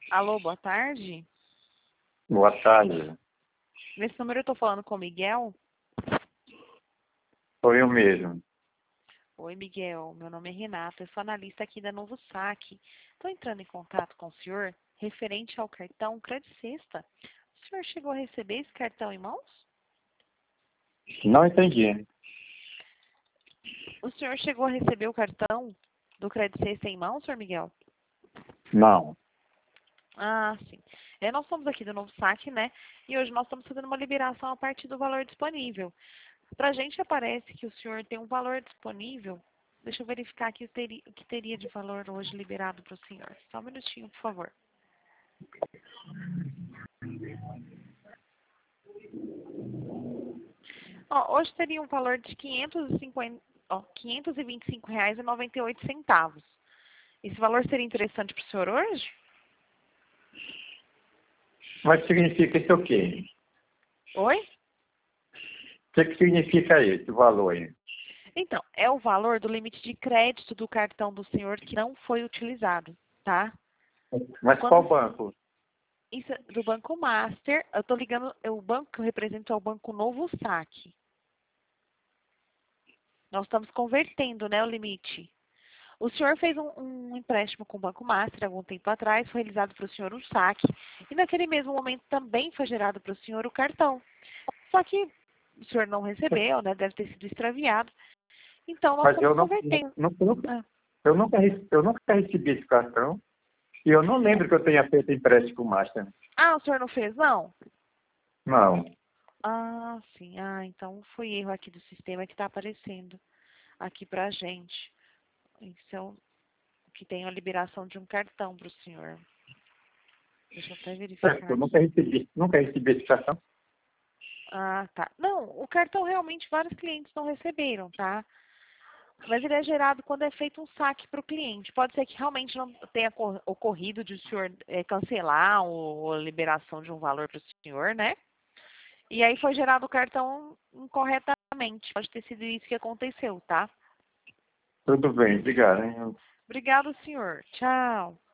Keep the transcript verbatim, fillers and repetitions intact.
Alô, boa tarde. Boa tarde. Nesse número eu estou falando com o Miguel. Sou eu mesmo. Oi, Miguel. Meu nome é Renata. Eu sou analista aqui da Novo Saque. Estou entrando em contato com o senhor referente ao cartão Credit Sexta. O senhor chegou a receber esse cartão em mãos? Não entendi. O senhor chegou a receber o cartão do Credit Sexta em mãos, senhor Miguel? Não. Ah, sim. É, nós somos aqui do Novo Saque, né? E hoje nós estamos fazendo uma liberação a partir do valor disponível. Para a gente aparece que o senhor tem um valor disponível. Deixa eu verificar aqui o, teri, o que teria de valor hoje liberado para o senhor. Só um minutinho, por favor. Ó, hoje teria um valor de quinhentos e cinquenta, ó, quinhentos e vinte e cinco reais e noventa e oito centavos. Esse valor seria interessante para o senhor hoje? Mas significa isso o quê? Oi? O que, que significa esse valor aí? Então, é o valor do limite de crédito do cartão do senhor que não foi utilizado, tá? Mas Quando qual banco? isso é do Banco Master, eu estou ligando, o banco que eu represento é o Banco Novo Saque. Nós estamos convertendo, né, o limite. O senhor fez um, um empréstimo com o Banco Master algum tempo atrás, foi realizado para o senhor um saque, e naquele mesmo momento também foi gerado para o senhor o cartão. Só que o senhor não recebeu, né, deve ter sido extraviado. Então, nós Mas estamos eu não, convertendo. não, não- Ah. eu, nunca, rece- eu nunca recebi esse cartão e eu não lembro que eu tenha feito empréstimo com o Master. Ah, o senhor não fez, não? Não. Ah, sim. Ah, então foi erro aqui do sistema que está aparecendo aqui para a gente. Então, que tem a liberação de um cartão para o senhor. Deixa eu até verificar Eu nunca aqui. recebi, nunca recebi esse cartão. Ah, tá. Não, o cartão realmente vários clientes não receberam, tá? Mas ele é gerado quando é feito um saque para o cliente. Pode ser que realmente não tenha ocorrido de o senhor é, cancelar ou, ou liberação de um valor para o senhor, né? E aí foi gerado o cartão incorretamente. Pode ter sido isso que aconteceu, tá? Tudo bem, obrigado. Hein? Obrigado, senhor. Tchau.